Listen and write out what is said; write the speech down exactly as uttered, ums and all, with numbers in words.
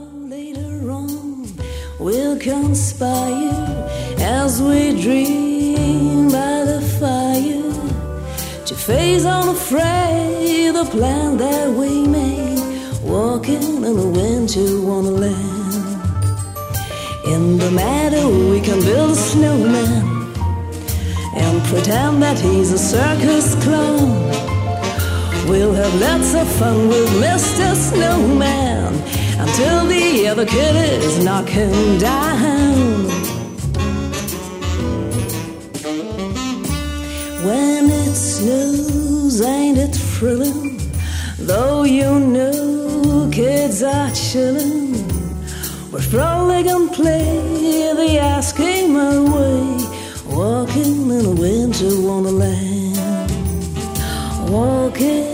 later on we'll conspire as we dream by the fire to face unafraid the plan that we made, walking in a winter wonderland. In the meadow we can build a snowman and pretend that he's a circus clown. We'll have lots of fun with Mister Snowman until the other kiddies knock him down. When it snows, ain't it thrilling? Though you know kids are chillin', we're frolic and play the asking my way, walking in a winter wonderland. Walking